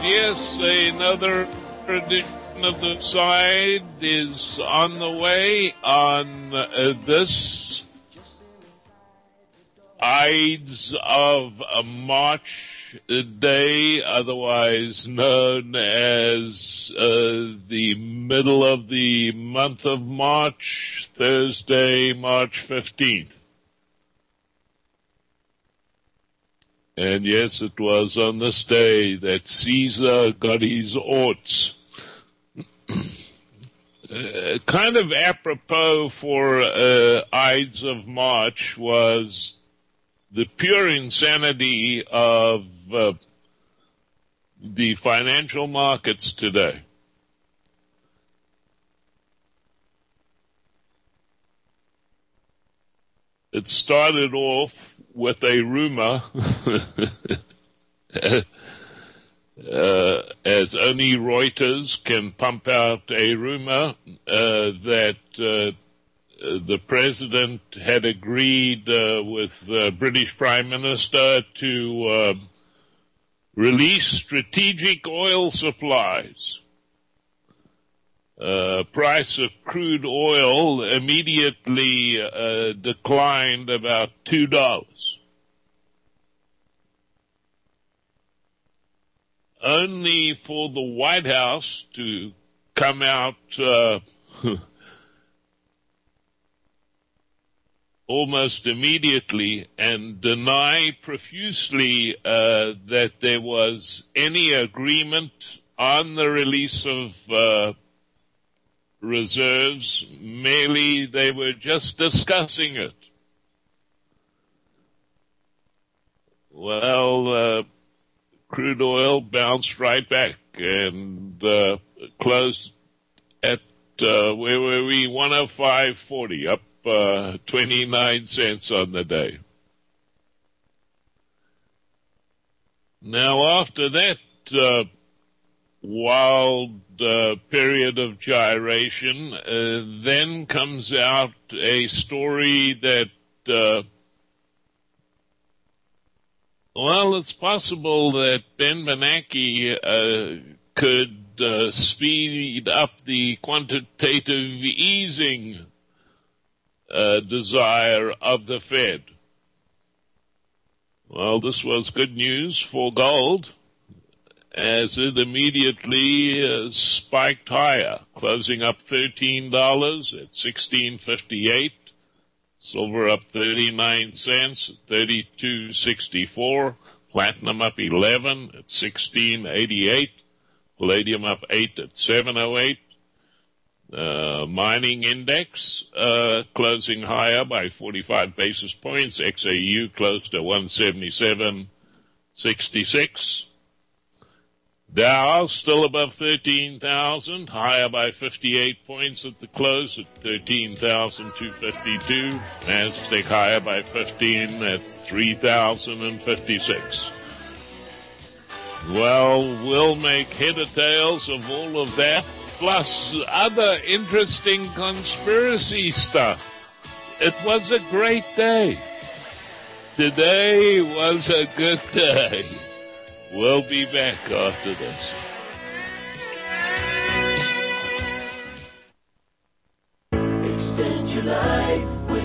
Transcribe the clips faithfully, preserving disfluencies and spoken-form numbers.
yes, another edition of The Side is on the way on uh, this Ides of March Day, otherwise known as uh, the middle of the month of March, Thursday, March fifteenth. And yes, it was on this day that Caesar got his oats. uh, kind of apropos for uh, Ides of March was the pure insanity of uh, the financial markets today. It started off with a rumor, uh, as only Reuters can pump out a rumor, uh, that uh, the president had agreed uh, with the British Prime Minister to uh, release strategic oil supplies. Uh, price of crude oil immediately uh, declined about two dollars. Only for the White House to come out uh, almost immediately and deny profusely uh, that there was any agreement on the release of uh, reserves. Merely they were just discussing it. Well, uh, crude oil bounced right back and uh, closed at, uh, where were we, one oh five forty, up uh, twenty-nine cents on the day. Now, after that uh, wild uh, period of gyration, uh, then comes out a story that, uh, well, it's possible that Ben Bernanke uh, could uh, speed up the quantitative easing uh, desire of the Fed. Well, this was good news for gold, as it immediately uh, spiked higher, closing up thirteen dollars at sixteen fifty-eight. Silver up thirty-nine cents at thirty-two sixty-four. Platinum up eleven at sixteen eighty-eight. Palladium up eight at seven oh eight. Uh, mining index uh, closing higher by forty-five basis points. X A U closed to one seventy-seven sixty-six. Dow still above thirteen thousand, higher by fifty-eight points at the close at thirteen thousand two hundred fifty-two. Nasdaq higher by fifteen at three thousand fifty-six. Well, we'll make head or tails of all of that, plus other interesting conspiracy stuff. It was a great day. Today was a good day. We'll be back after this. Extend your life with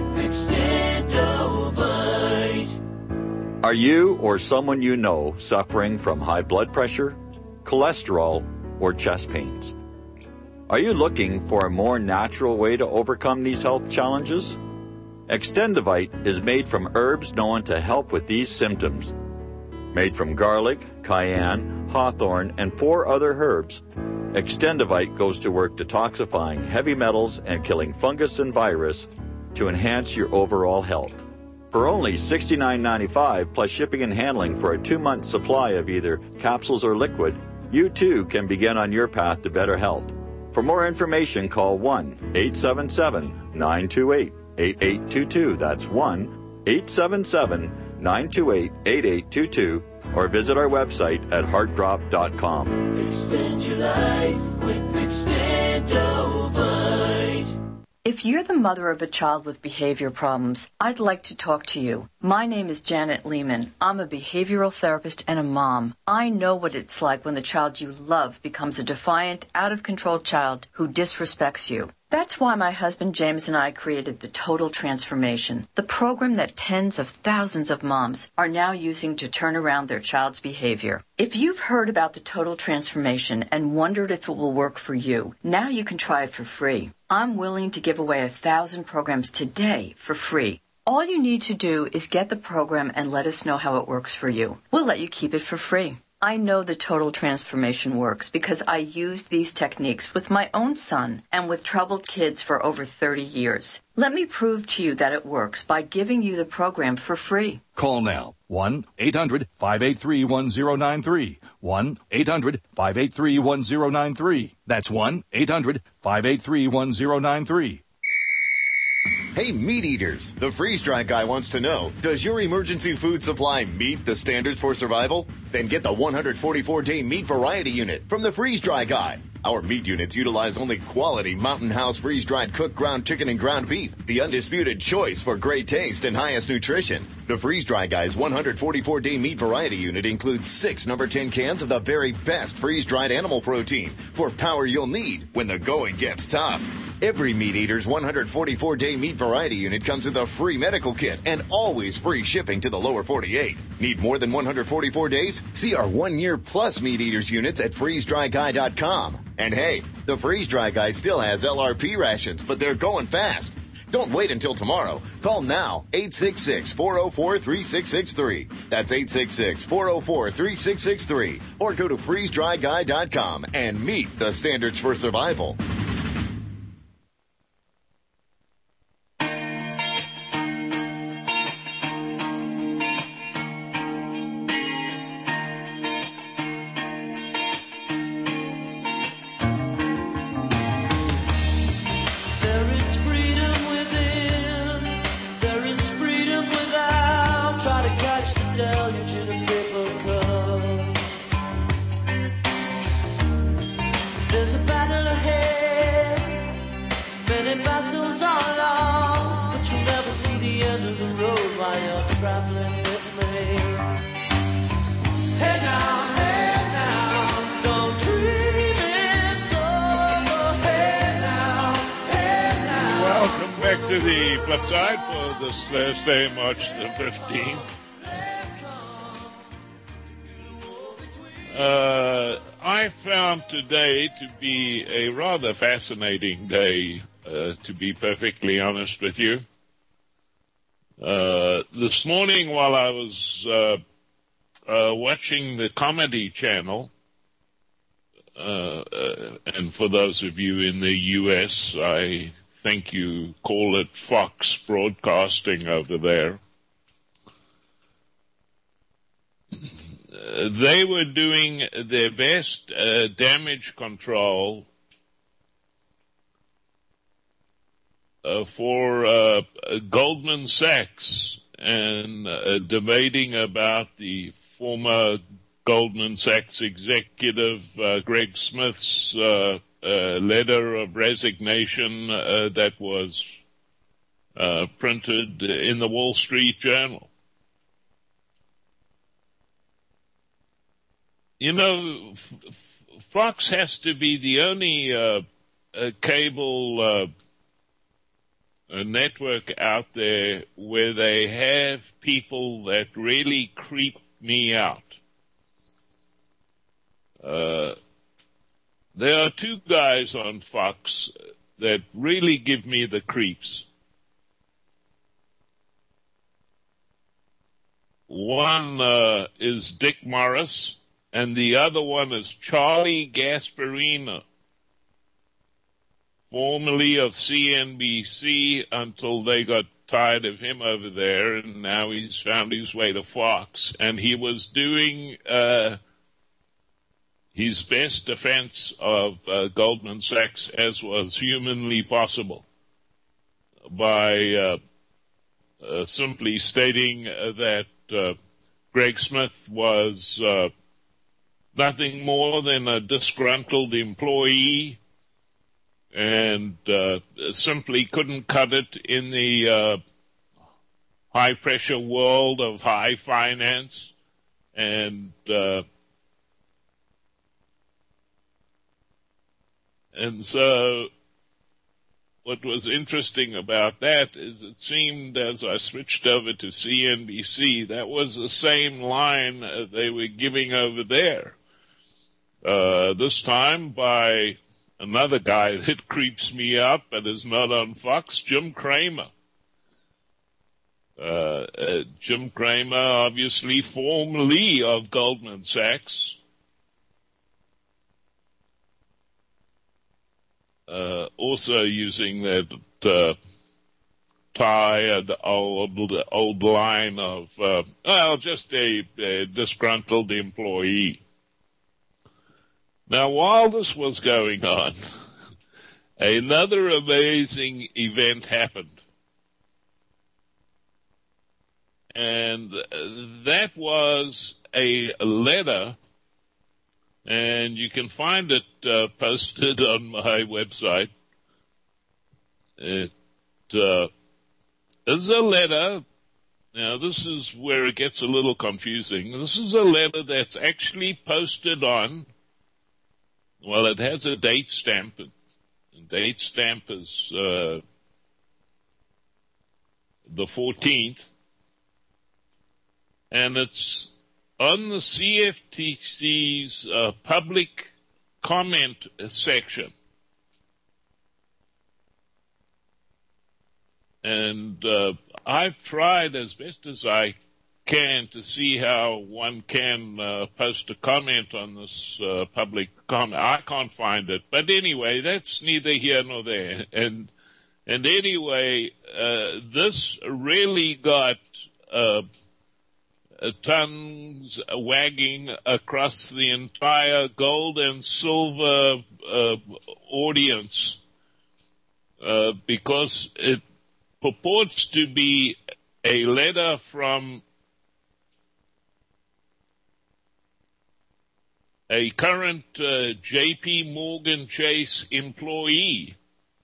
Extendovite. Are you or someone you know suffering from high blood pressure, cholesterol, or chest pains? Are you looking for a more natural way to overcome these health challenges? Extendovite is made from herbs known to help with these symptoms. Made from garlic, cayenne, hawthorn, and four other herbs, Extendovite goes to work detoxifying heavy metals and killing fungus and virus to enhance your overall health. For only sixty-nine ninety-five plus shipping and handling for a two-month supply of either capsules or liquid, you too can begin on your path to better health. For more information, call one eight seven seven nine two eight eight eight two two. That's one eight seven seven nine two eight eight eight two two, or visit our website at heart drop dot com. Extend your life with Extendovite. If you're the mother of a child with behavior problems, I'd like to talk to you. My name is Janet Lehman. I'm a behavioral therapist and a mom. I know what it's like when the child you love becomes a defiant, out-of-control child who disrespects you. That's why my husband James and I created the Total Transformation, the program that tens of thousands of moms are now using to turn around their child's behavior. If you've heard about the Total Transformation and wondered if it will work for you, now you can try it for free. I'm willing to give away a thousand programs today for free. All you need to do is get the program and let us know how it works for you. We'll let you keep it for free. I know the Total Transformation works because I used these techniques with my own son and with troubled kids for over thirty years. Let me prove to you that it works by giving you the program for free. Call now. one eight hundred five eight three one zero nine three. one eight hundred five eight three one zero nine three. That's one eight hundred five eight three one zero nine three. Hey, meat eaters, the freeze-dry guy wants to know, does your emergency food supply meet the standards for survival? Then get the one hundred forty-four day meat variety unit from the freeze-dry guy. Our meat units utilize only quality Mountain House freeze-dried cooked ground chicken and ground beef, the undisputed choice for great taste and highest nutrition. The freeze-dry guy's one hundred forty-four day meat variety unit includes six number ten cans of the very best freeze-dried animal protein for power you'll need when the going gets tough. Every Meat Eater's one hundred forty-four day meat variety unit comes with a free medical kit and always free shipping to the lower forty-eight. Need more than one hundred forty-four days? See our one year plus Meat Eaters units at freeze dry guy dot com. And hey, the Freeze Dry Guy still has L R P rations, but they're going fast. Don't wait until tomorrow. Call now, eight six six, four oh four, three six six three. That's eight six six, four oh four, three six six three. Or go to freeze dry guy dot com and meet the standards for survival. Thursday, March the fifteenth. Uh, I found today to be a rather fascinating day, uh, to be perfectly honest with you. Uh, this morning while I was uh, uh, watching the Comedy Channel, uh, uh, and for those of you in the U S, I think you call it Fox Broadcasting over there. Uh, they were doing their best uh, damage control uh, for uh, Goldman Sachs and uh, debating about the former Goldman Sachs executive uh, Greg Smith's uh, Uh, letter of resignation uh, that was uh, printed in the Wall Street Journal. You know, F- F- Fox has to be the only uh, uh, cable uh, uh, network out there where they have people that really creep me out. Uh, There are two guys on Fox that really give me the creeps. One uh, is Dick Morris, and the other one is Charlie Gasparino, formerly of C N B C until they got tired of him over there, and now he's found his way to Fox. And he was doing Uh, his best defense of uh, Goldman Sachs as was humanly possible by uh, uh, simply stating uh, that uh, Greg Smith was uh, nothing more than a disgruntled employee and uh, simply couldn't cut it in the uh, high-pressure world of high finance. And uh, and so what was interesting about that is it seemed as I switched over to C N B C, that was the same line uh, they were giving over there. Uh, this time by another guy that creeps me out but is not on Fox, Jim Cramer. Uh, uh, Jim Cramer, obviously formerly of Goldman Sachs, uh, also using that uh, tired old old line of, uh, well, just a, a disgruntled employee. Now, while this was going on, another amazing event happened. And that was a letter, and you can find it uh, posted on my website. It uh, is a letter. Now, this is where it gets a little confusing. This is a letter that's actually posted on, well, it has a date stamp. The date stamp is uh, the fourteenth. And it's on the C F T C's uh, public comment section. And uh, I've tried as best as I can to see how one can uh, post a comment on this uh, public comment. I can't find it. But anyway, that's neither here nor there. And and anyway, uh, this really got uh, tongues wagging across the entire gold and silver uh, audience uh, because it purports to be a letter from a current uh, J P Morgan Chase employee.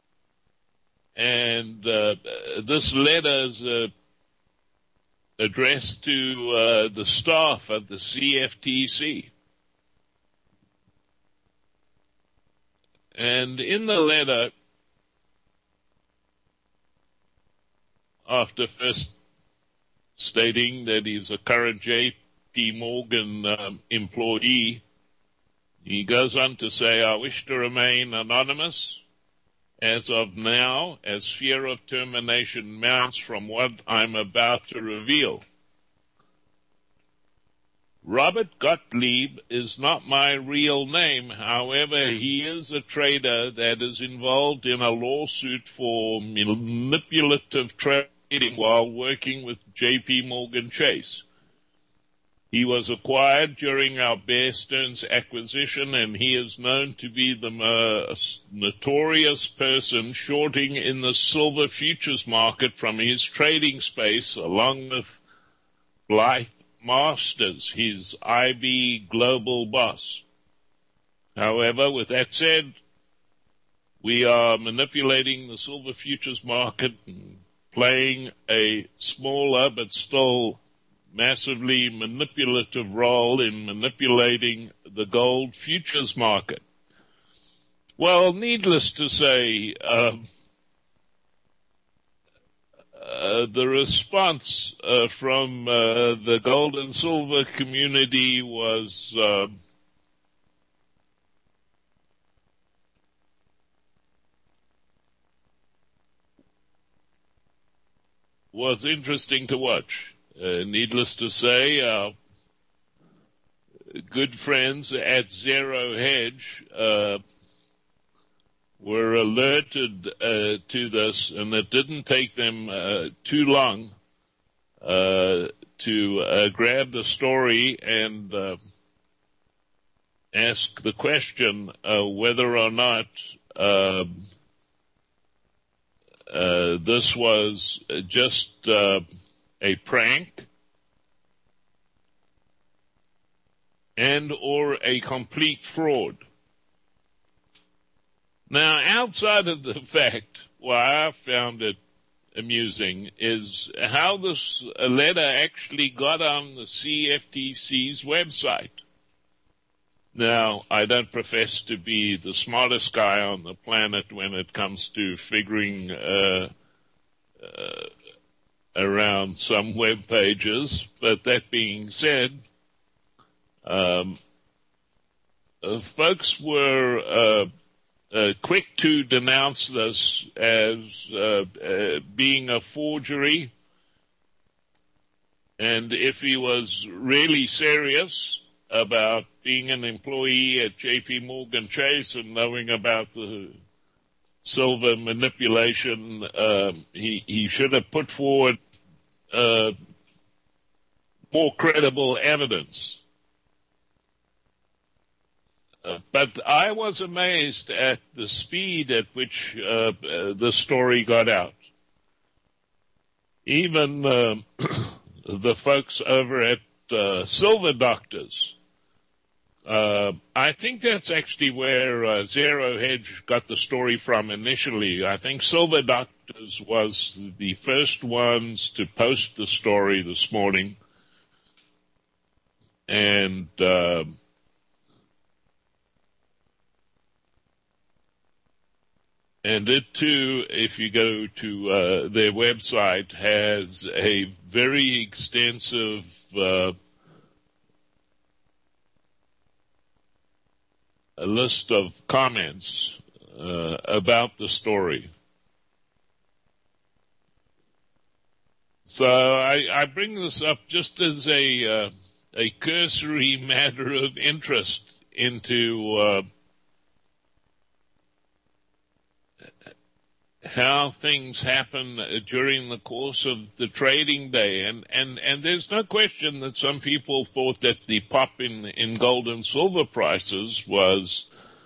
And uh, this letter is uh, addressed to uh, the staff of the C F T C. And in the letter, after first stating that he's a current J P Morgan um, employee, he goes on to say, I wish to remain anonymous as of now, as fear of termination mounts from what I'm about to reveal. Robert Gottlieb is not my real name. However, he is a trader that is involved in a lawsuit for manipulative trading while working with J P Morgan Chase. He was acquired during our Bear Stearns acquisition, and he is known to be the most notorious person shorting in the silver futures market from his trading space, along with Blythe Masters, his I B global boss. However, with that said, we are manipulating the silver futures market and playing a smaller but still massively manipulative role in manipulating the gold futures market. Well, needless to say, um, uh, the response uh, from uh, the gold and silver community was uh, was interesting to watch. Uh, needless to say, our good friends at Zero Hedge uh, were alerted uh, to this, and it didn't take them uh, too long uh, to uh, grab the story and uh, ask the question uh, whether or not uh, uh, this was just uh, a prank and or a complete fraud. Now, outside of the fact, why I found it amusing is how this letter actually got on the C F T C's website. Now, I don't profess to be the smartest guy on the planet when it comes to figuring uh, uh, around some web pages, but that being said, um, uh, folks were uh, uh, quick to denounce this as uh, uh, being a forgery, and if he was really serious about being an employee at J P Morgan Chase and knowing about the silver manipulation, uh, he, he should have put forward uh, more credible evidence. Uh, but I was amazed at the speed at which uh, uh, the story got out. Even uh, the folks over at uh, Silver Doctors, Uh, I think that's actually where uh, Zero Hedge got the story from initially. I think Silver Doctors was the first ones to post the story this morning. And uh, and it too, if you go to uh, their website, has a very extensive uh a list of comments uh, about the story. So I, I bring this up just as a uh, a cursory matter of interest into uh, how things happen during the course of the trading day. And, and, and there's no question that some people thought that the pop in, in gold and silver prices was,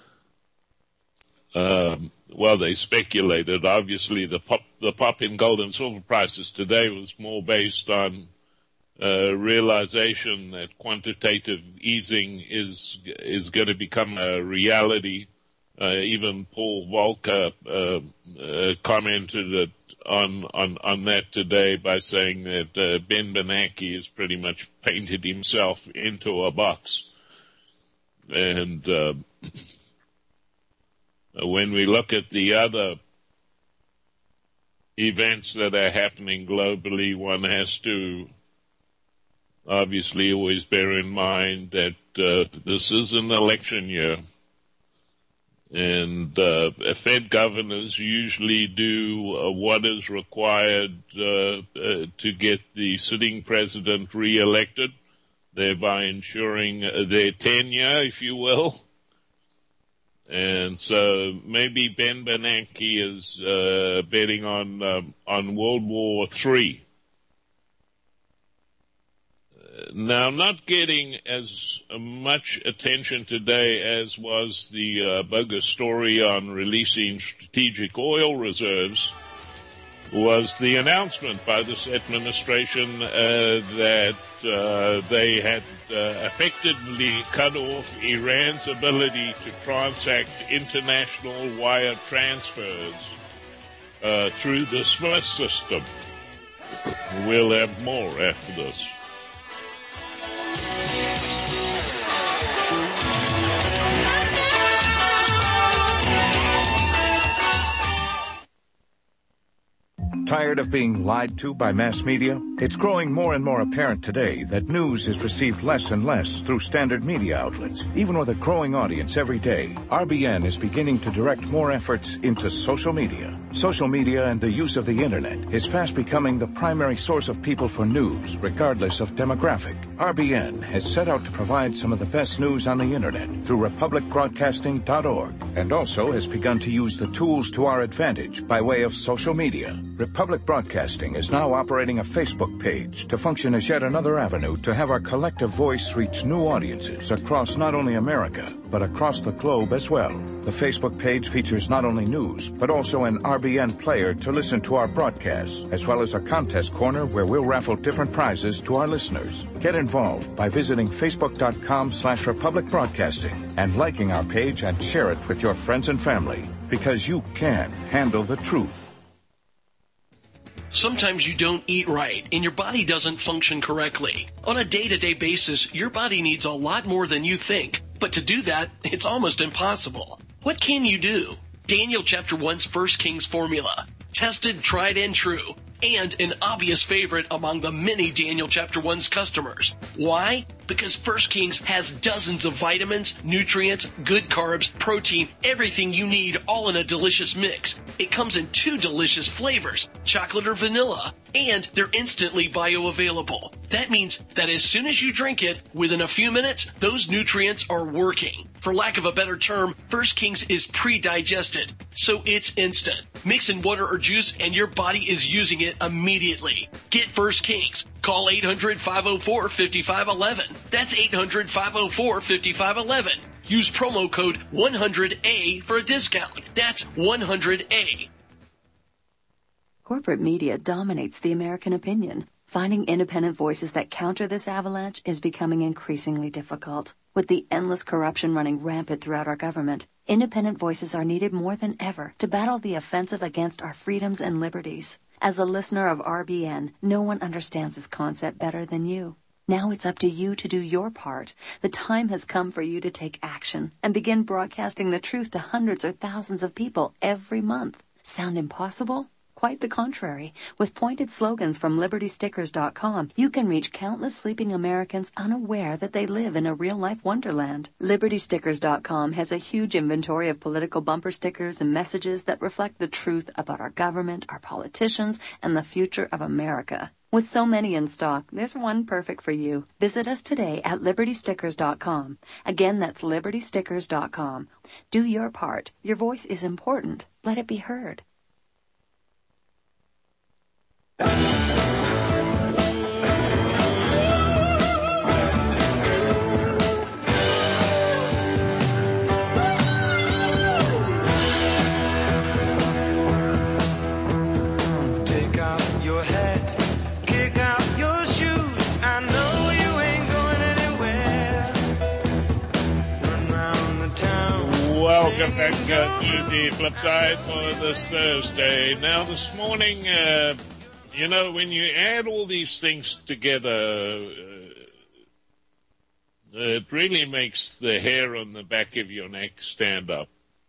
um, well, they speculated. Obviously, the pop, the pop in gold and silver prices today was more based on uh, realization that quantitative easing is, is going to become a reality. Uh, even Paul Volcker uh, uh, commented on, on on that today by saying that uh, Ben Bernanke has pretty much painted himself into a box. And uh, when we look at the other events that are happening globally, one has to obviously always bear in mind that uh, this is an election year. And uh, Fed governors usually do uh, what is required uh, uh, to get the sitting president reelected, thereby ensuring uh, their tenure, if you will. And so maybe Ben Bernanke is uh, betting on um, on World War Three. Now, not getting as much attention today as was the uh, bogus story on releasing strategic oil reserves was the announcement by this administration uh, that uh, they had uh, effectively cut off Iran's ability to transact international wire transfers uh, through the SWIFT system. We'll have more after this. Tired of being lied to by mass media? It's growing more and more apparent today that news is received less and less through standard media outlets. Even with a growing audience every day, R B N is beginning to direct more efforts into social media. Social media and the use of the internet is fast becoming the primary source of people for news, regardless of demographic. R B N has set out to provide some of the best news on the internet through republic broadcasting dot org, and also has begun to use the tools to our advantage by way of social media. Republic Republic Broadcasting is now operating a Facebook page to function as yet another avenue to have our collective voice reach new audiences across not only America, but across the globe as well. The Facebook page features not only news, but also an R B N player to listen to our broadcasts, as well as a contest corner where we'll raffle different prizes to our listeners. Get involved by visiting facebook.com slash Republic Broadcasting and liking our page and share it with your friends and family, because you can handle the truth. Sometimes you don't eat right and your body doesn't function correctly. On a day-to-day basis, your body needs a lot more than you think. But to do that, it's almost impossible. What can you do? Daniel chapter one's First Kings formula. Tested, tried, and true. And an obvious favorite among the many Daniel chapter one's customers. Why? Because First Kings has dozens of vitamins, nutrients, good carbs, protein, everything you need all in a delicious mix. It comes in two delicious flavors, chocolate or vanilla, and they're instantly bioavailable. That means that as soon as you drink it, within a few minutes, those nutrients are working. For lack of a better term, First Kings is pre-digested, so it's instant. Mix in water or juice and your body is using it immediately. Get First Kings. Call eight hundred, five oh four, five five one one. That's eight hundred, five oh four, five five one one. Use promo code one hundred A for a discount. That's one hundred A. Corporate media dominates the American opinion. Finding independent voices that counter this avalanche is becoming increasingly difficult. With the endless corruption running rampant throughout our government, independent voices are needed more than ever to battle the offensive against our freedoms and liberties. As a listener of R B N, no one understands this concept better than you. Now it's up to you to do your part. The time has come for you to take action and begin broadcasting the truth to hundreds or thousands of people every month. Sound impossible? Quite the contrary. With pointed slogans from Liberty Stickers dot com, you can reach countless sleeping Americans unaware that they live in a real-life wonderland. Liberty Stickers dot com has a huge inventory of political bumper stickers and messages that reflect the truth about our government, our politicians, and the future of America. With so many in stock, there's one perfect for you. Visit us today at Liberty Stickers dot com. Again, that's Liberty Stickers dot com. Do your part. Your voice is important. Let it be heard. Take off your hat, kick out your shoes. I know you ain't going anywhere. Run round the town. Welcome back uh, to the flip side for this Thursday. Now, this morning, uh, you know, when you add all these things together, uh, it really makes the hair on the back of your neck stand up.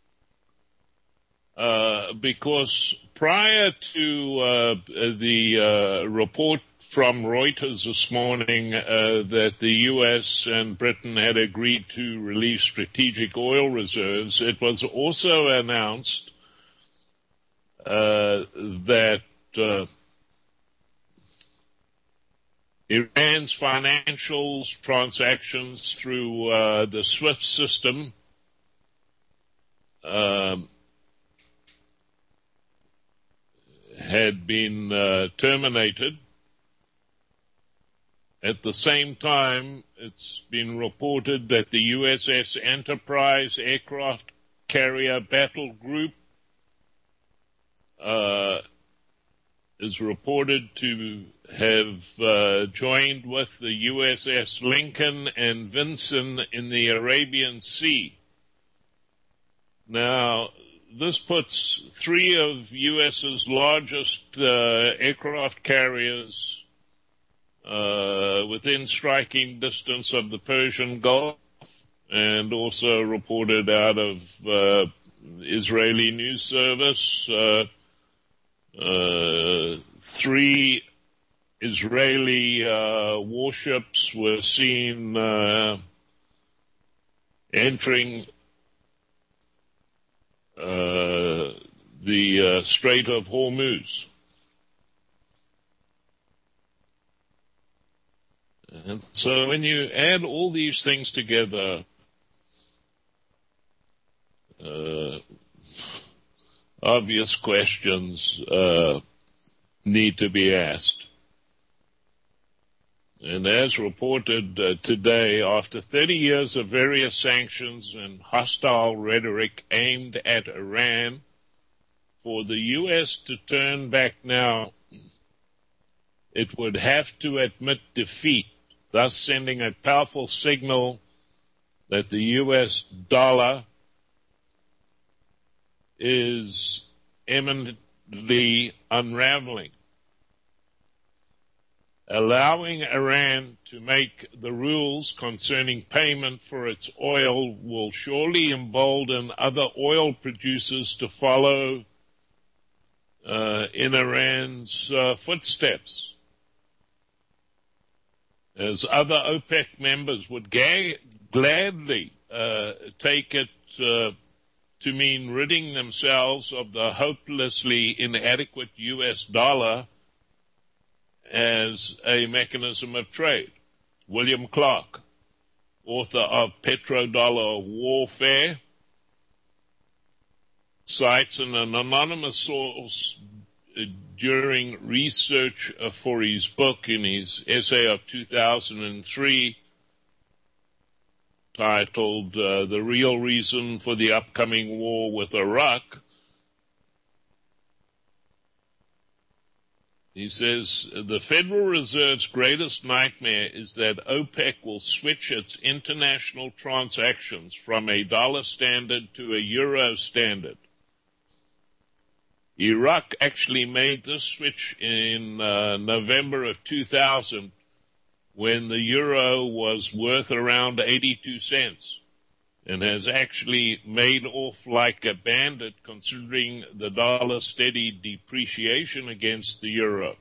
Uh, because prior to uh, the uh, report from Reuters this morning uh, that the U S and Britain had agreed to release strategic oil reserves, it was also announced uh, that uh, Iran's financials transactions through uh, the SWIFT system um, had been uh, terminated. At the same time, it's been reported that the U S S Enterprise aircraft carrier battle group uh, is reported to have uh, joined with the U S S Lincoln and Vinson in the Arabian Sea. Now, this puts three of U S's largest uh, aircraft carriers uh, within striking distance of the Persian Gulf, and also reported out of uh, Israeli news service. Uh, uh, three Israeli uh, warships were seen uh, entering uh, the uh, Strait of Hormuz. And so when you add all these things together, uh, obvious questions uh, need to be asked. And as reported uh, today, after thirty years of various sanctions and hostile rhetoric aimed at Iran, for the U S to turn back now, it would have to admit defeat, thus sending a powerful signal that the U S dollar is imminently unraveling. Allowing Iran to make the rules concerning payment for its oil will surely embolden other oil producers to follow uh, in Iran's uh, footsteps, as other OPEC members would ga- gladly uh, take it uh, to mean ridding themselves of the hopelessly inadequate U S dollar as a mechanism of trade. William Clark, author of Petrodollar Warfare, cites an anonymous source during research for his book in his essay of two thousand three titled uh, The Real Reason for the Upcoming War with Iraq. He says, the Federal Reserve's greatest nightmare is that OPEC will switch its international transactions from a dollar standard to a euro standard. Iraq actually made this switch in uh, November of two thousand, when the euro was worth around eighty-two cents, and has actually made off like a bandit considering the dollar's steady depreciation against the euro.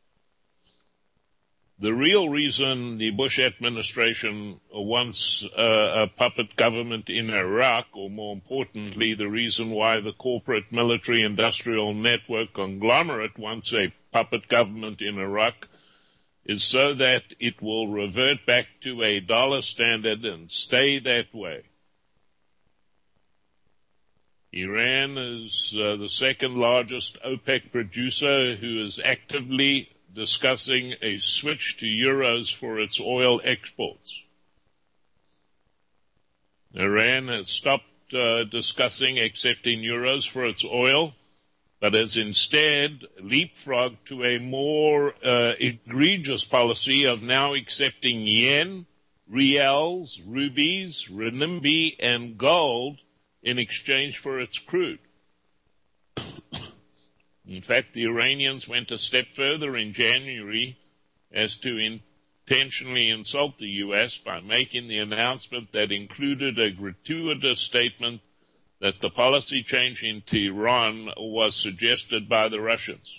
The real reason the Bush administration wants uh, a puppet government in Iraq, or more importantly, the reason why the corporate military-industrial network conglomerate wants a puppet government in Iraq, is so that it will revert back to a dollar standard and stay that way. Iran is uh, the second largest OPEC producer who is actively discussing a switch to euros for its oil exports. Iran has stopped uh, discussing accepting euros for its oil, but has instead leapfrogged to a more uh, egregious policy of now accepting yen, rials, rubies, renminbi, and gold in exchange for its crude. In fact, the Iranians went a step further in January as to intentionally insult the U S by making the announcement that included a gratuitous statement that the policy change in Tehran was suggested by the Russians.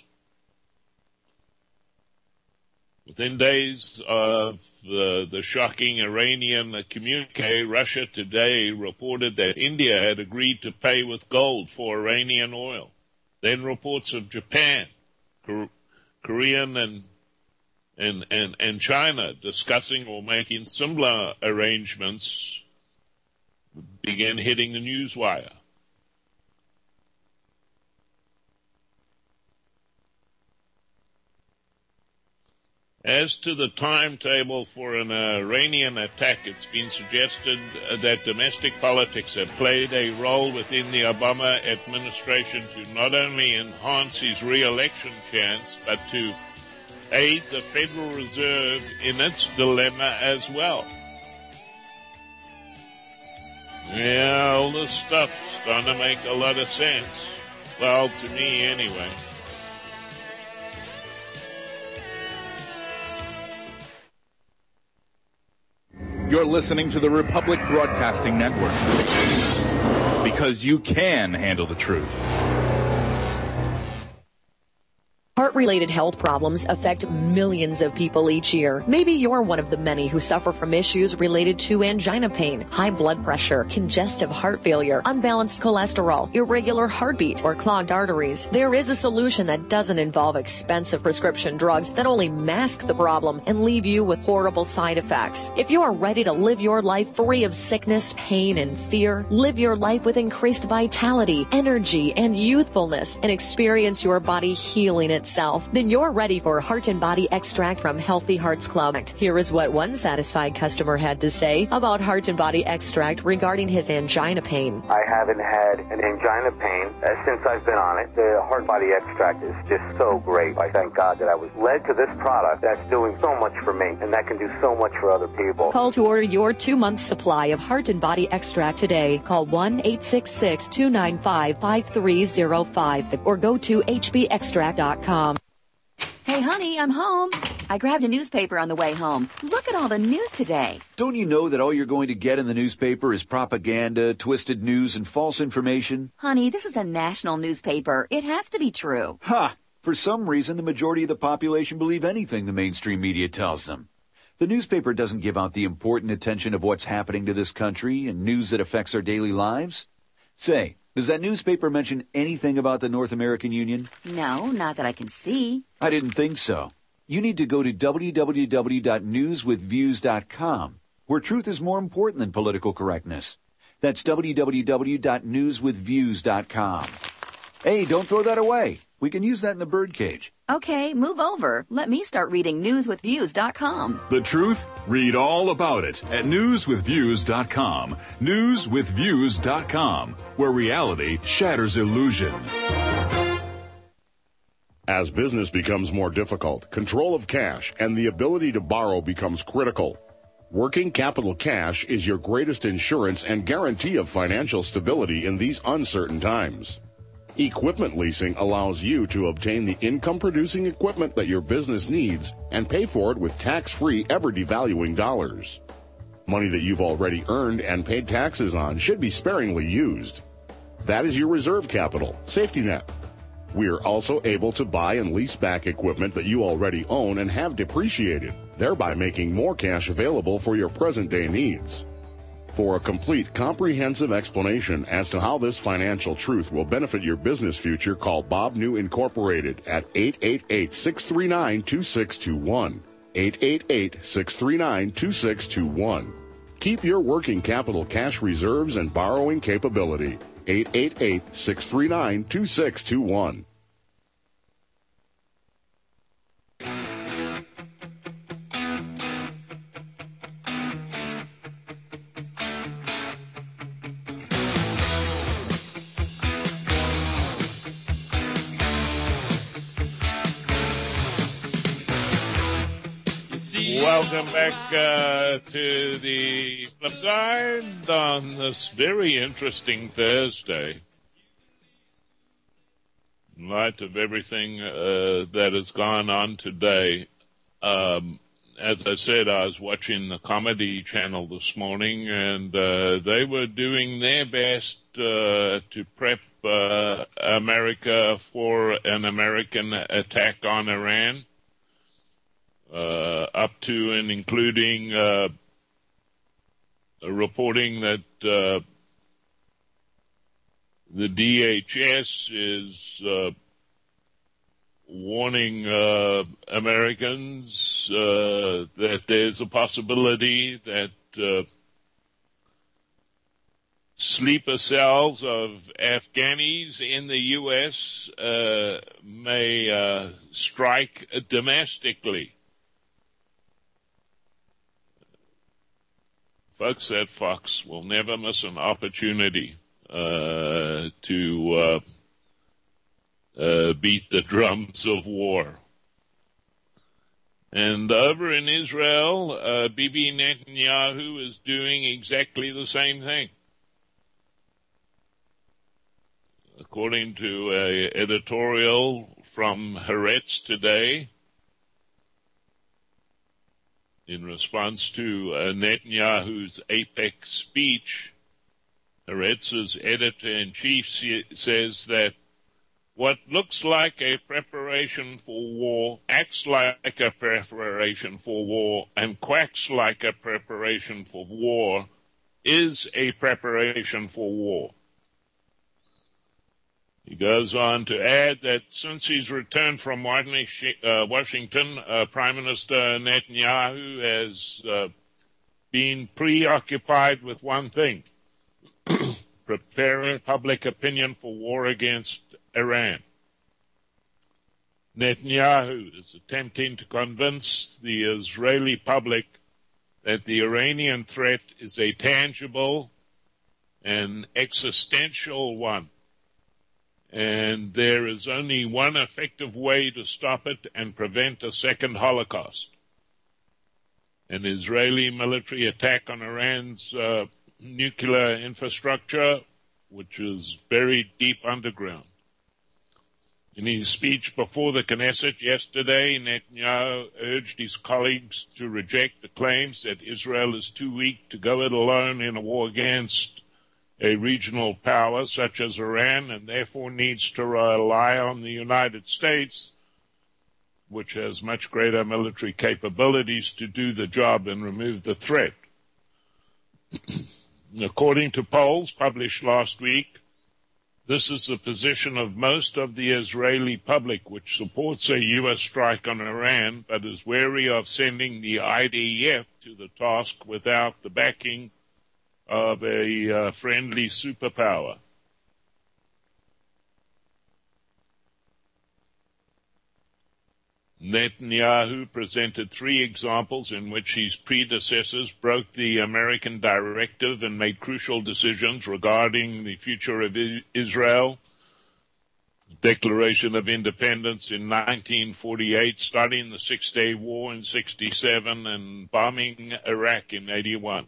Within days of the, the shocking Iranian communique, Russia Today reported that India had agreed to pay with gold for Iranian oil. Then reports of Japan, Korean and, and, and, and China discussing or making similar arrangements began hitting the newswire. As to the timetable for an Iranian attack, it's been suggested that domestic politics have played a role within the Obama administration to not only enhance his re-election chance, but to aid the Federal Reserve in its dilemma as well. Yeah, all this stuff's starting to make a lot of sense. Well, to me anyway. You're listening to the Republic Broadcasting Network, because you can handle the truth. Heart-related health problems affect millions of people each year. Maybe you're one of the many who suffer from issues related to angina pain, high blood pressure, congestive heart failure, unbalanced cholesterol, irregular heartbeat, or clogged arteries. There is a solution that doesn't involve expensive prescription drugs that only mask the problem and leave you with horrible side effects. If you are ready to live your life free of sickness, pain, and fear, live your life with increased vitality, energy, and youthfulness, and experience your body healing itself, yourself? Then you're ready for Heart and Body Extract from Healthy Hearts Club. Here is what one satisfied customer had to say about Heart and Body Extract regarding his angina pain. I haven't had an angina pain uh, since I've been on it. The Heart Body Extract is just so great. I thank God that I was led to this product that's doing so much for me, and that can do so much for other people. Call to order your two-month supply of Heart and Body Extract today. Call one eight six six, two nine five, five three zero five or go to h b extract dot com. Hey, honey, I'm home. I grabbed a newspaper on the way home. Look at all the news today. Don't you know that all you're going to get in the newspaper is propaganda, twisted news, and false information? Honey, this is a national newspaper. It has to be true. Ha! For some reason, the majority of the population believe anything the mainstream media tells them. The newspaper doesn't give out the important attention of what's happening to this country and news that affects our daily lives. Say, does that newspaper mention anything about the North American Union? No, not that I can see. I didn't think so. You need to go to w w w dot news with views dot com, where truth is more important than political correctness. That's w w w dot news with views dot com. Hey, don't throw that away. We can use that in the birdcage. Okay, move over. Let me start reading news with views dot com. The truth? Read all about it at news with views dot com. news with views dot com, where reality shatters illusion. As business becomes more difficult, control of cash and the ability to borrow becomes critical. Working Capital Cash is your greatest insurance and guarantee of financial stability in these uncertain times. Equipment leasing allows you to obtain the income-producing equipment that your business needs and pay for it with tax-free, ever-devaluing dollars. Money that you've already earned and paid taxes on should be sparingly used. That is your reserve capital, safety net. We are also able to buy and lease back equipment that you already own and have depreciated, thereby making more cash available for your present-day needs. For a complete, comprehensive explanation as to how this financial truth will benefit your business future, call Bob New Incorporated at eight eight eight, six three nine, two six two one. eight eight eight, six three nine, two six two one. Keep your working capital cash reserves and borrowing capability. eight eight eight, six three nine, two six two one. Welcome back uh, to the flip side on this very interesting Thursday. In light of everything uh, that has gone on today, um, as I said, I was watching the Comedy Channel this morning, and uh, they were doing their best uh, to prep uh, America for an American attack on Iran. Uh, up to and including uh, reporting that uh, the D H S is uh, warning uh, Americans uh, that there's a possibility that uh, sleeper cells of Afghanis in the U S uh, may uh, strike domestically. Folks at Fox will never miss an opportunity uh, to uh, uh, beat the drums of war. And over in Israel, uh, Bibi Netanyahu is doing exactly the same thing. According to an editorial from Haaretz today, in response to uh, Netanyahu's AIPAC speech, Haaretz's editor-in-chief sa- says that what looks like a preparation for war acts like a preparation for war and quacks like a preparation for war is a preparation for war. He goes on to add that since he's returned from Washington, uh, Prime Minister Netanyahu has uh, been preoccupied with one thing, preparing public opinion for war against Iran. Netanyahu is attempting to convince the Israeli public that the Iranian threat is a tangible and existential one, and there is only one effective way to stop it and prevent a second Holocaust: an Israeli military attack on Iran's uh, nuclear infrastructure, which is buried deep underground. In his speech before the Knesset yesterday, Netanyahu urged his colleagues to reject the claims that Israel is too weak to go it alone in a war against a regional power such as Iran, and therefore needs to rely on the United States, which has much greater military capabilities, to do the job and remove the threat. According to polls published last week, this is the position of most of the Israeli public, which supports a U S strike on Iran, but is wary of sending the I D F to the task without the backing of a uh, friendly superpower. Netanyahu presented three examples in which his predecessors broke the American directive and made crucial decisions regarding the future of Israel. Declaration of Independence in nineteen forty-eight, starting the Six-Day War in sixty-seven, and bombing Iraq in eighty-one.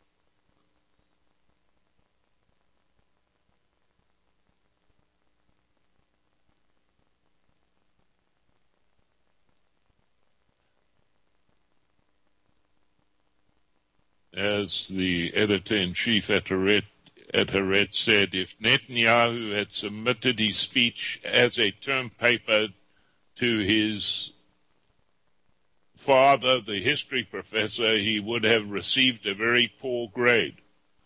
As the editor-in-chief at Haaretz, at Haaretz said, if Netanyahu had submitted his speech as a term paper to his father, the history professor, he would have received a very poor grade.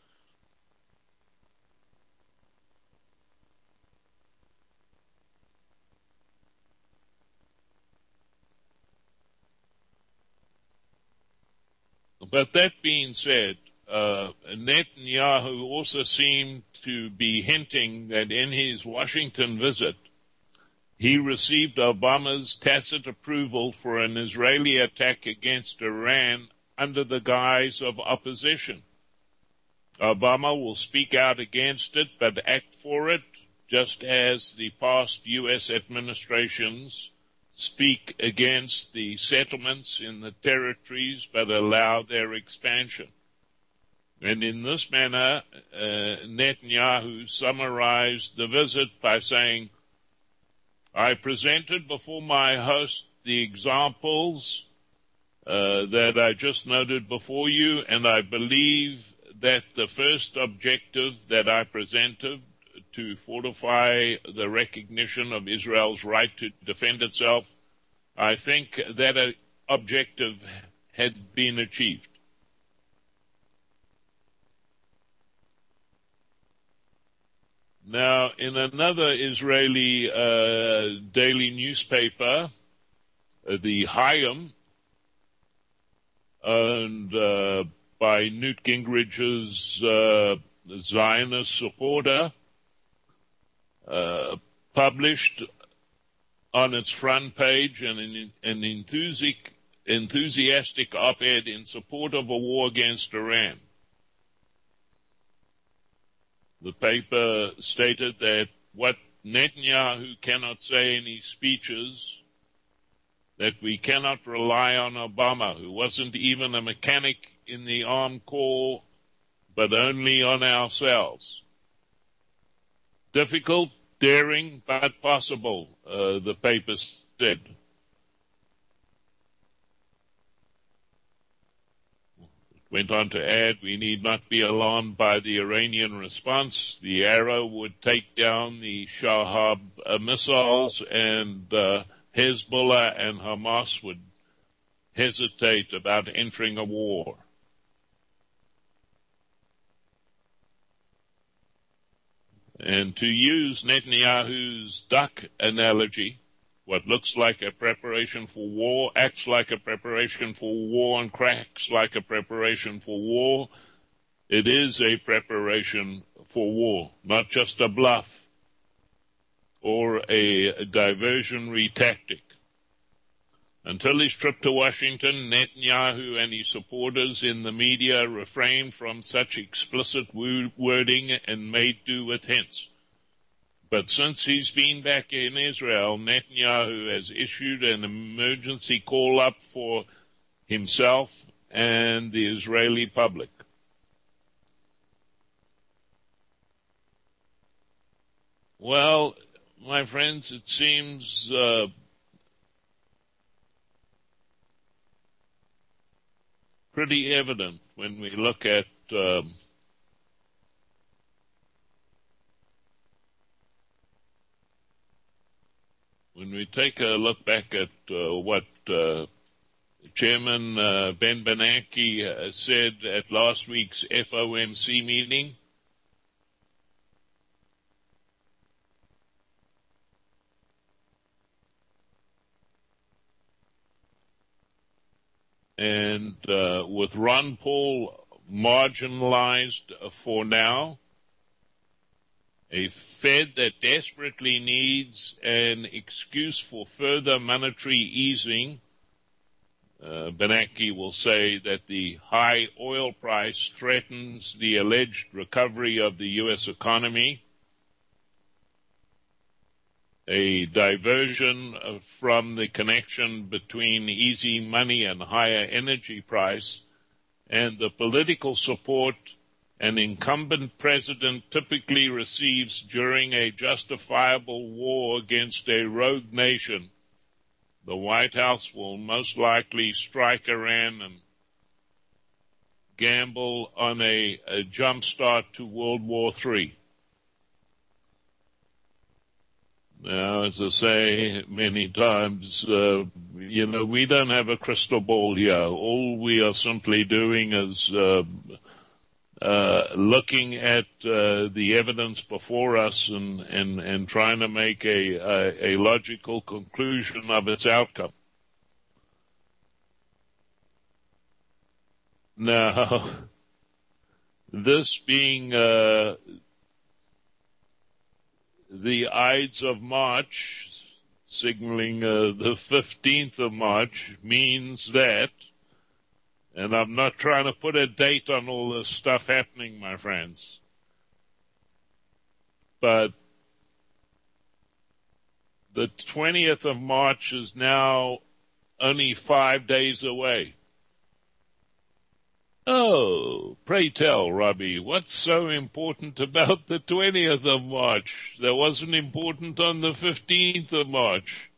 But that being said, uh, Netanyahu also seemed to be hinting that in his Washington visit, he received Obama's tacit approval for an Israeli attack against Iran under the guise of opposition. Obama will speak out against it, but act for it, just as the past U S administrations speak against the settlements in the territories but allow their expansion. And in this manner, uh, Netanyahu summarized the visit by saying, I presented before my host the examples uh, that I just noted before you, and I believe that the first objective that I presented, to fortify the recognition of Israel's right to defend itself, I think that an objective had been achieved. Now, in another Israeli uh, daily newspaper, uh, the Hayom, owned uh, by Newt Gingrich's uh, Zionist supporter, Uh, published on its front page an, an enthusiastic, enthusiastic op-ed in support of a war against Iran. The paper stated that what Netanyahu cannot say in his speeches, that we cannot rely on Obama, who wasn't even a mechanic in the Armed Corps, but only on ourselves. Difficult, daring, but possible, uh, the paper said. It went on to add, we need not be alarmed by the Iranian response. The arrow would take down the Shahab uh, missiles, and uh, Hezbollah and Hamas would hesitate about entering a war. And to use Netanyahu's duck analogy, what looks like a preparation for war acts like a preparation for war and cracks like a preparation for war. It is a preparation for war, not just a bluff or a diversionary tactic. Until his trip to Washington, Netanyahu and his supporters in the media refrained from such explicit wording and made do with hints. But since he's been back in Israel, Netanyahu has issued an emergency call-up for himself and the Israeli public. Well, my friends, it seems uh, pretty evident when we look at um, when we take a look back at uh, what uh, Chairman uh, Ben Bernanke uh, said at last week's F O M C meeting. And uh, with Ron Paul marginalized for now, a Fed that desperately needs an excuse for further monetary easing, uh, Bernanke will say that the high oil price threatens the alleged recovery of the U S economy. A diversion from the connection between easy money and higher energy price and the political support an incumbent president typically receives during a justifiable war against a rogue nation. The White House will most likely strike Iran and gamble on a, a jump start to World War Three. Now, as I say many times, uh, you know, we don't have a crystal ball here. All we are simply doing is uh, uh, looking at uh, the evidence before us and, and, and trying to make a, a, a logical conclusion of its outcome. Now, this being uh, the Ides of March, signaling uh, the fifteenth of March, means that, and I'm not trying to put a date on all this stuff happening, my friends, but the twentieth of March is now only five days away. Oh, pray tell, Robbie, what's so important about the twentieth of March that wasn't important on the fifteenth of March?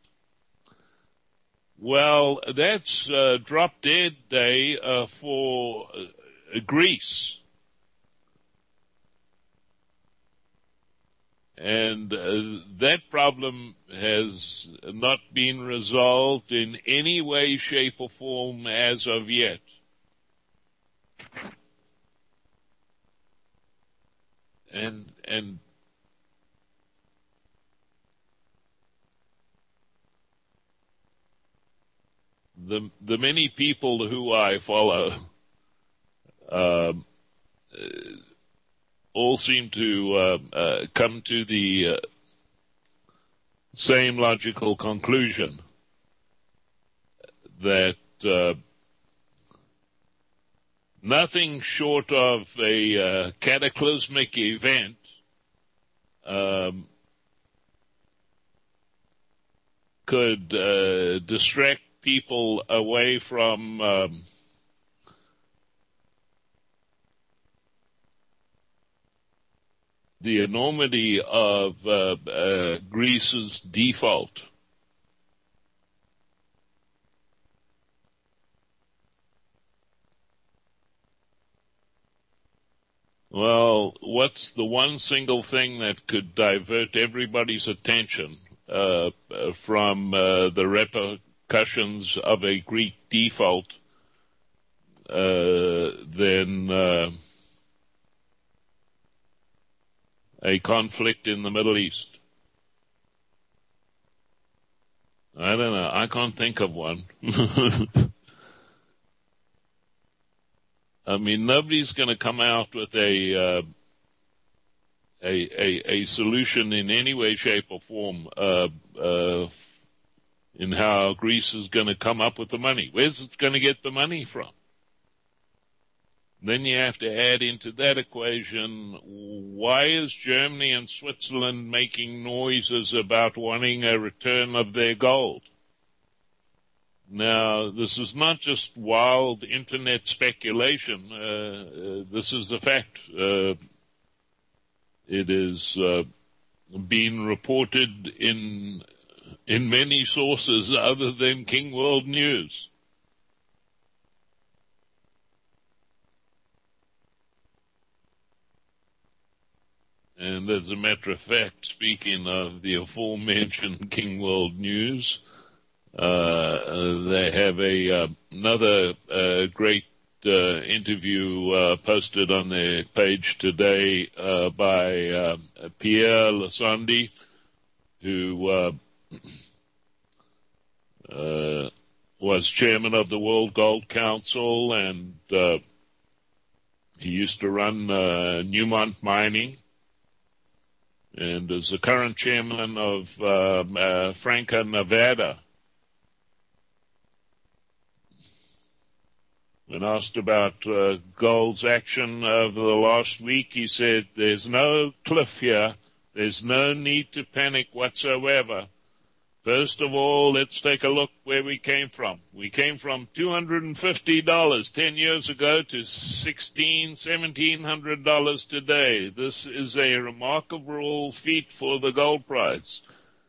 Well, that's uh, Drop Dead Day uh, for uh, Greece. And uh, that problem has not been resolved in any way, shape, or form as of yet. And and the the many people who I follow um, uh, all seem to uh, uh, come to the uh, same logical conclusion that uh, nothing short of a uh, cataclysmic event um, could uh, distract people away from um, the enormity of uh, uh, Greece's default. Well, what's the one single thing that could divert everybody's attention uh, uh, from uh, the repercussions of a Greek default uh, than uh, a conflict in the Middle East? I don't know. I can't think of one. I mean, nobody's going to come out with a, uh, a a a solution in any way, shape, or form. Uh, uh, in how Greece is going to come up with the money. Where's it going to get the money from? Then you have to add into that equation, why is Germany and Switzerland making noises about wanting a return of their gold? Now, this is not just wild internet speculation. Uh, uh, this is a fact. Uh, it is uh, been reported in in many sources other than King World News. And as a matter of fact, speaking of the aforementioned King World News, uh, they have a uh, another uh, great uh, interview uh, posted on their page today uh, by uh, Pierre Lassonde, who uh, uh, was chairman of the World Gold Council, and uh, he used to run uh, Newmont Mining, and is the current chairman of uh, uh, Franco-Nevada. When asked about uh, gold's action over the last week, he said, there's no cliff here. There's no need to panic whatsoever. First of all, let's take a look where we came from. We came from two hundred fifty dollars ten years ago to sixteen hundred dollars, seventeen hundred dollars today. This is a remarkable feat for the gold price.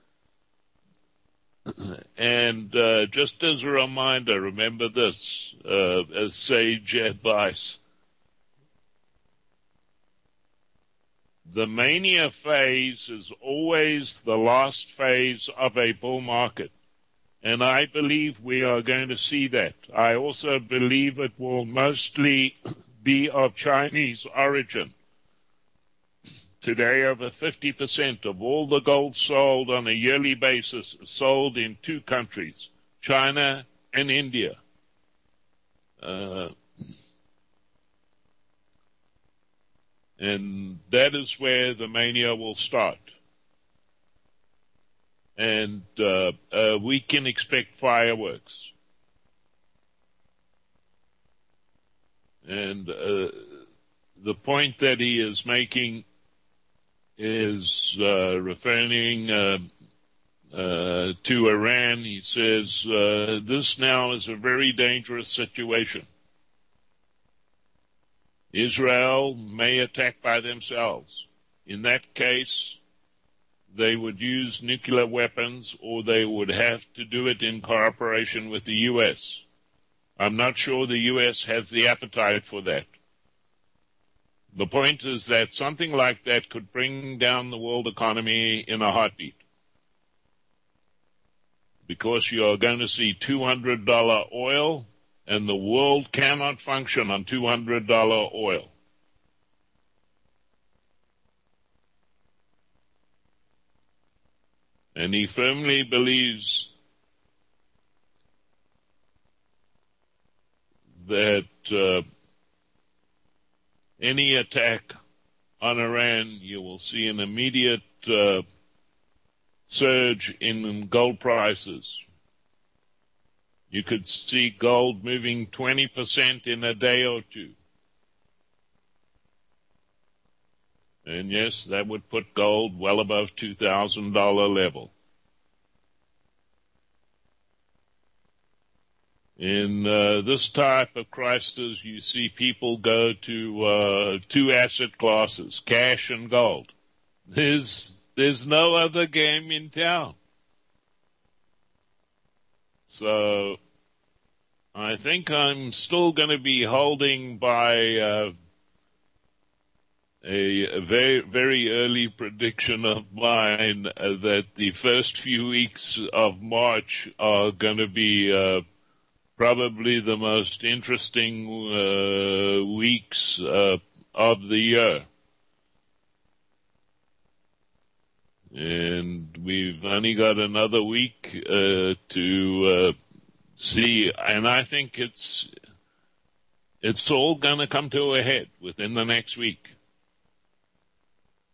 And uh, just as a reminder, remember this, uh, as sage advice. The mania phase is always the last phase of a bull market. And I believe we are going to see that. I also believe it will mostly be of Chinese origin. Today, over fifty percent of all the gold sold on a yearly basis is sold in two countries, China and India. Uh, and that is where the mania will start. And uh, uh, we can expect fireworks. And uh, the point that he is making is uh, referring uh, uh, to Iran. He says, uh, this now is a very dangerous situation. Israel may attack by themselves. In that case, they would use nuclear weapons, or they would have to do it in cooperation with the U S. I'm not sure the U S has the appetite for that. The point is that something like that could bring down the world economy in a heartbeat, because you are going to see two hundred dollars oil, and the world cannot function on two hundred dollars oil. And he firmly believes that uh, any attack on Iran, you will see an immediate uh, surge in gold prices. You could see gold moving twenty percent in a day or two. And yes, that would put gold well above two thousand dollars level. In uh, this type of crisis, you see people go to uh, two asset classes, cash and gold. There's, there's no other game in town. So I think I'm still going to be holding by uh, a, a very, very early prediction of mine uh, that the first few weeks of March are going to be uh, probably the most interesting uh, weeks uh, of the year. And we've only got another week uh, to uh, see, and I think it's it's all going to come to a head within the next week.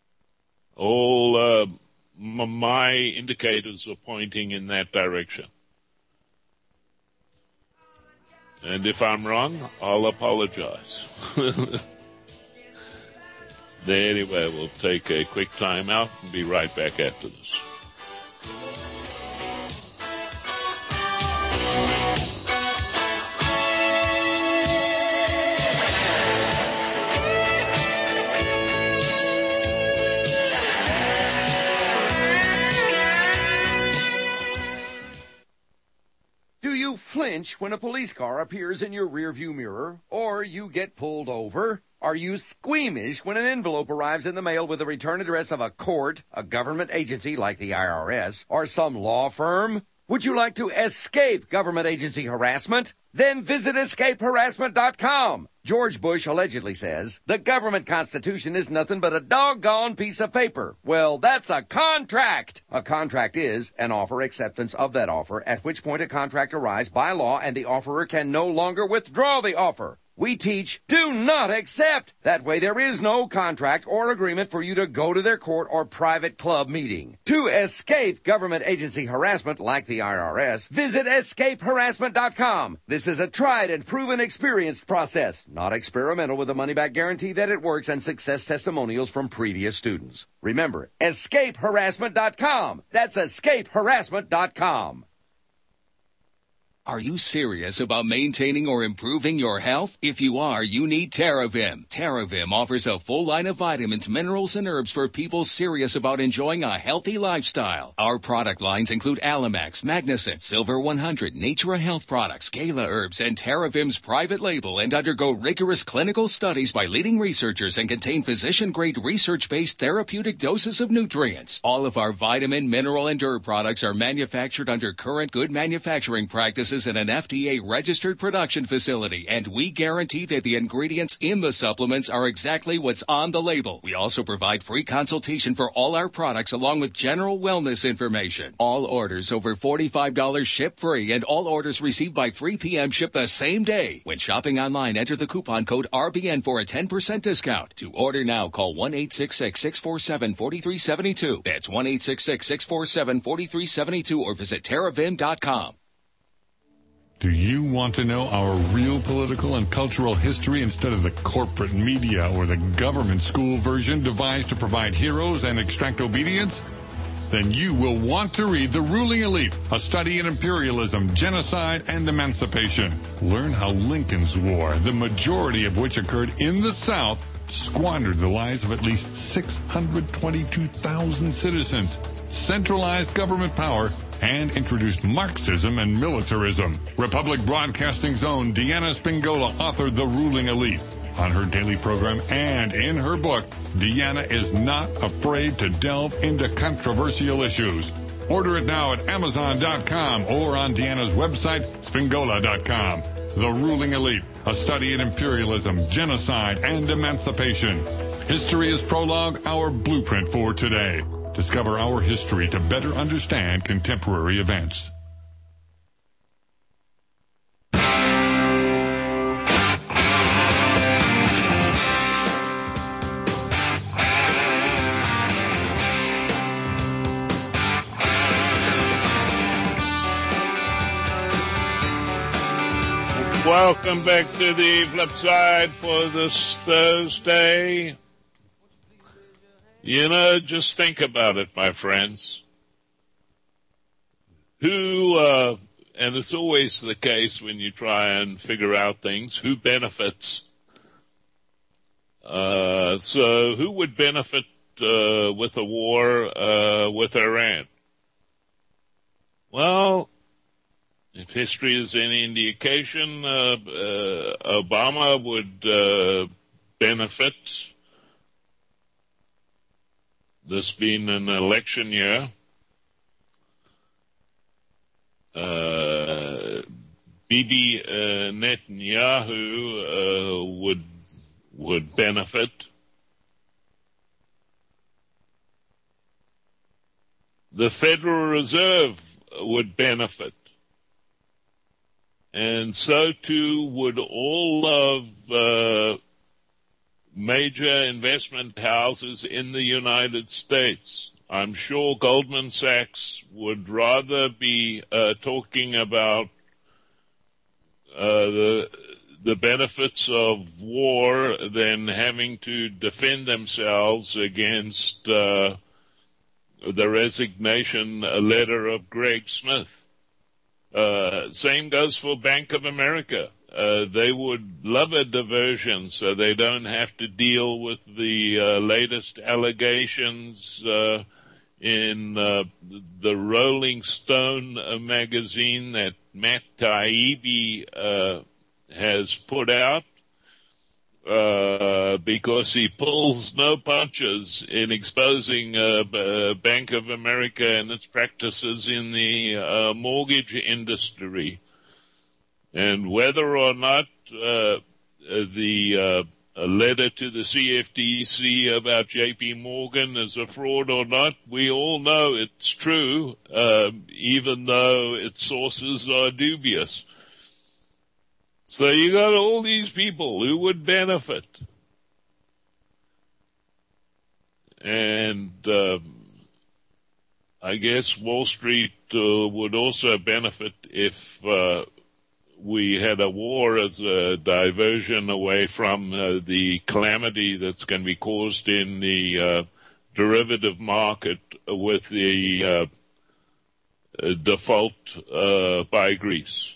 All uh, m- my indicators are pointing in that direction. And if I'm wrong, I'll apologize. Anyway, we'll take a quick time out and be right back after this. Do you flinch when a police car appears in your rearview mirror, or you get pulled over? Are you squeamish when an envelope arrives in the mail with the return address of a court, a government agency like the I R S, or some law firm? Would you like to escape government agency harassment? Then visit escape harassment dot com. George Bush allegedly says, the government constitution is nothing but a doggone piece of paper. Well, that's a contract. A contract is an offer acceptance of that offer, at which point a contract arrives by law and the offerer can no longer withdraw the offer. We teach, do not accept. That way there is no contract or agreement for you to go to their court or private club meeting. To escape government agency harassment like the I R S, visit escape harassment dot com. This is a tried and proven experienced process, not experimental, with a money-back guarantee that it works and success testimonials from previous students. Remember, escape harassment dot com. That's escape harassment dot com. Are you serious about maintaining or improving your health? If you are, you need TerraVim. TerraVim offers a full line of vitamins, minerals, and herbs for people serious about enjoying a healthy lifestyle. Our product lines include Alamax, Magnicent, Silver one hundred, Natura Health Products, Gala Herbs, and TerraVim's private label, and undergo rigorous clinical studies by leading researchers and contain physician-grade research-based therapeutic doses of nutrients. All of our vitamin, mineral, and herb products are manufactured under current good manufacturing practices in an F D A-registered production facility, and we guarantee that the ingredients in the supplements are exactly what's on the label. We also provide free consultation for all our products along with general wellness information. All orders over forty-five dollars ship free, and all orders received by three p.m. ship the same day. When shopping online, enter the coupon code R B N for a ten percent discount. To order now, call one eight six six, six four seven, four three seven two. That's one eight six six, six four seven, four three seven two, or visit terravim dot com. Do you want to know our real political and cultural history instead of the corporate media or the government school version devised to provide heroes and extract obedience? Then you will want to read The Ruling Elite, a study in imperialism, genocide, and emancipation. Learn how Lincoln's War, the majority of which occurred in the South, squandered the lives of at least six hundred twenty-two thousand citizens, centralized government power, and introduced Marxism and militarism. Republic Broadcasting's own Deanna Spingola authored The Ruling Elite. On her daily program and in her book, Deanna is not afraid to delve into controversial issues. Order it now at amazon dot com or on Deanna's website, spingola dot com. The Ruling Elite, a study in imperialism, genocide, and emancipation. History is Prologue, our blueprint for today. Discover our history to better understand contemporary events. Welcome back to the flip side for this Thursday. You know, just think about it, my friends. Who, uh, and it's always the case when you try and figure out things, who benefits? Uh, so who would benefit uh, with a war uh, with Iran? Well, if history is any indication, uh, uh, Obama would uh, benefit, this being an election year. Uh, Bibi uh, Netanyahu uh, would would benefit. The Federal Reserve would benefit. And so too would all of uh, major investment houses in the United States. I'm sure Goldman Sachs would rather be uh, talking about uh, the the benefits of war than having to defend themselves against uh, the resignation letter of Greg Smith. Uh, same goes for Bank of America. Uh, they would love a diversion so they don't have to deal with the uh, latest allegations uh, in uh, the Rolling Stone uh, magazine that Matt Taibbi uh, has put out, uh, because he pulls no punches in exposing uh, uh, Bank of America and its practices in the uh, mortgage industry. And whether or not uh, the uh, letter to the C F T C about J P Morgan is a fraud or not, we all know it's true, uh, even though its sources are dubious. So you got all these people who would benefit. And um, I guess Wall Street uh, would also benefit if uh, we had a war as a diversion away from uh, the calamity that's going to be caused in the uh, derivative market with the uh, uh, default uh, by Greece.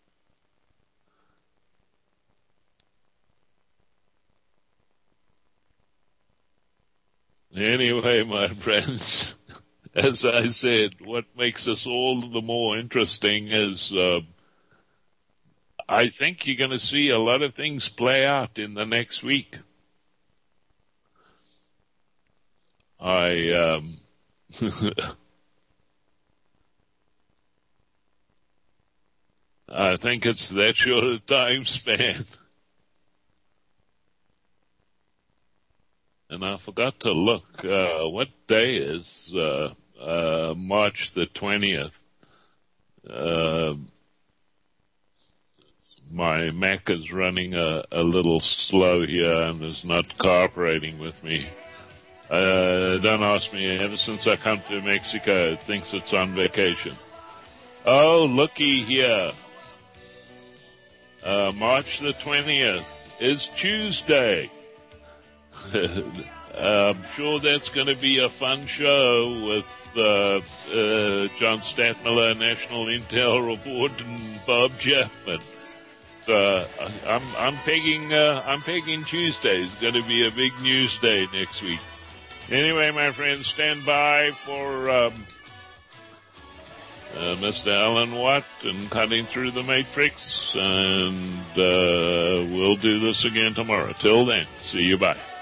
Anyway, my friends, as I said, what makes us all the more interesting is uh, I think you're going to see a lot of things play out in the next week. I um, I think it's that short a time span. And I forgot to look, uh, what day is, uh, uh, March the twentieth? Uh, my Mac is running a, a little slow here and is not cooperating with me. Uh, don't ask me, ever since I come to Mexico, it thinks it's on vacation. Oh, looky here. Uh, March the twentieth is Tuesday. I'm sure that's going to be a fun show with uh, uh, John Statmiller, National Intel Report, and Bob Chapman. So uh, I'm I'm pegging uh, I'm pegging Tuesday is going to be a big news day next week. Anyway, my friends, stand by for um, uh, Mister Alan Watt and Cutting Through the Matrix, and uh, we'll do this again tomorrow. Till then, see you. Bye.